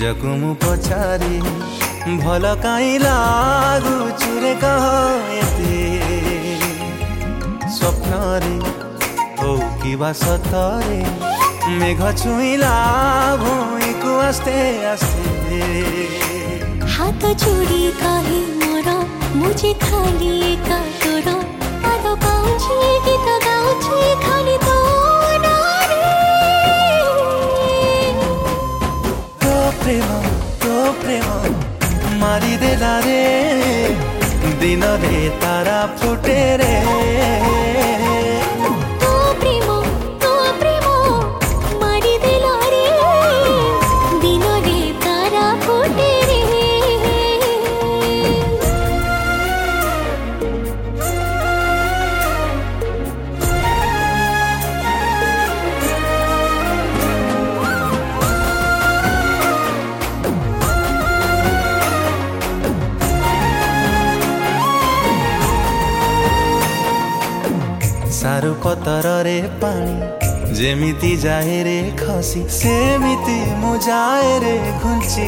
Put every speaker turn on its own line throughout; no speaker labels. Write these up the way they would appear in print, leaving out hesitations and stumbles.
ନିଜକୁ ମୁଁ ପଚାରି ଭଲ କାହିଁ ଲାଗୁଛୁ ରେ କହ ଏତେ ସ୍ୱପ୍ନରେ ହଉ କିବା ସତରେ मेघ छुईला भूमिको आस्ते आस्ते
हाथ जोड़ी कहे मोरा मुझे खाली का तोरा आदो गाउँछे गीत गाउँछे खाली तोरा रे
तो प्रेम मारी देला रे दिन रे तारा फुटे रे सारू पतर रे पानी जेमिति जाए रे खसी सेमिति मु जाए रे घुंची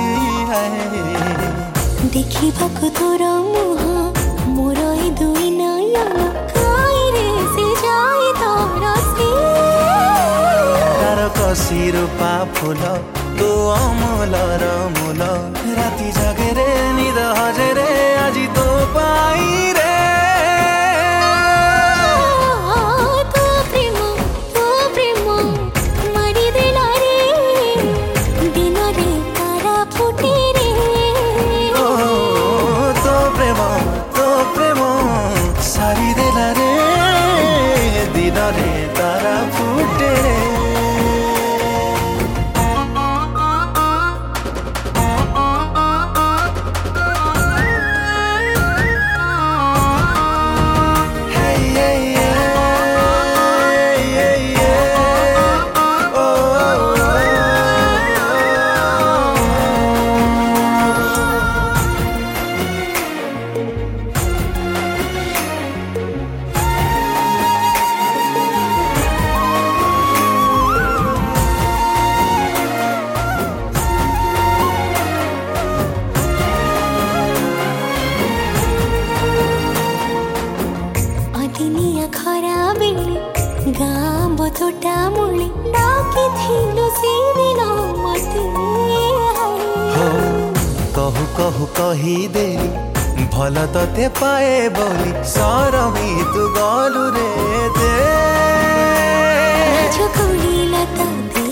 देखिबाकु तोर मुह मोर ए दुई नयन काई रे से जाए तोर से
तार कसी रूपा फूल तू अमूल र मूल राति जागे रे निद हजे रे आज तो पाई रे सारी देला रे दिन रे तारा फुटे
खरा बेले गाँ बतोटा मुली डाकी थिलो सीदिन मते
कहु कहु कही देली भल तते पाए बोली सरमी तू गलु रे दे
झोकली लता